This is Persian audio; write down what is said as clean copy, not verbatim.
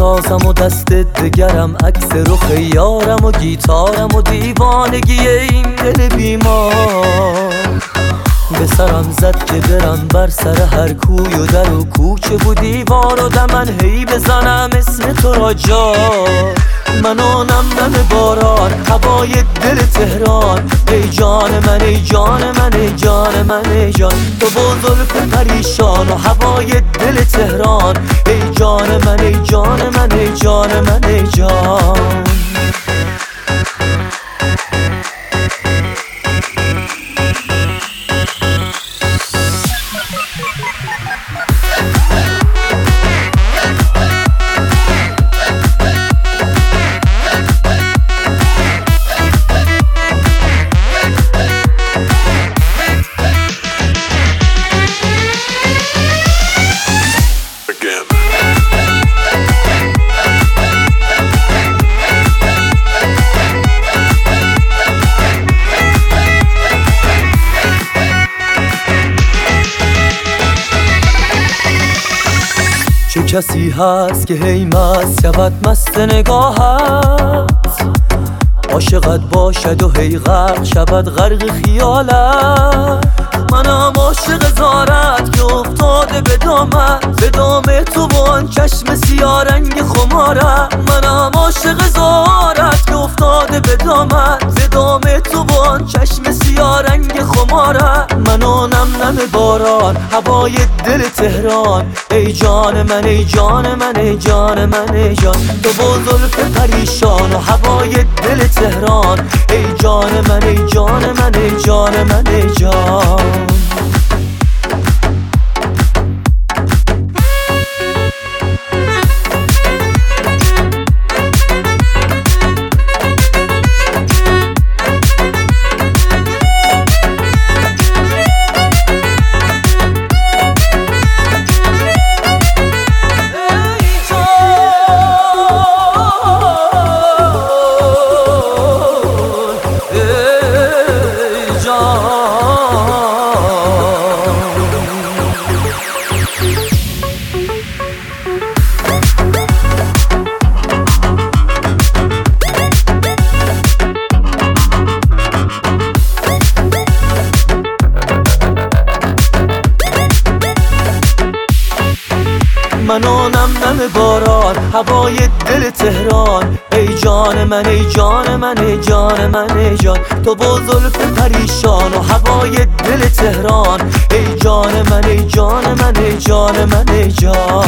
سازم و دست دگرم، عکس رخ یارم و گیتارم و دیوانگی این دل بیمار. به سرم زد که برم بر سر هر کوی و در و کوچه و دیوار و دمن هی بزنم اسم تو را جا. من و نم باران هوای دل تهران، ای جان من ای جان من ای جان من ای جان. تو با زلف پریشان و هوای دل تهران، ای جان من ای جان من ای جان من ای جان. چه کسی هست که هی مست شود مست نگاهت، عاشقت باشد و هی غرق شود غرق خیالت. منم عاشق زارت که افتاده به دام تو و آن چشم سیاه رنگ خمارت. منم عاشق زارت که افتاده به دام تو و آن چشم سیاه رنگ خمارت. من و نم باران هوای دل تهران، ای جان من ای جان من ای جان من ای جان. تو با زلف پریشان و هوای دل تهران، ای جان من ای جان من ای جان من ای جان. من و نم باران هوای دل تهران، ای جان من ای جان من ای جان من ای جان. تو با زلف پریشان و هوای دل تهران، ای جان من ای جان من ای جان من ای جان.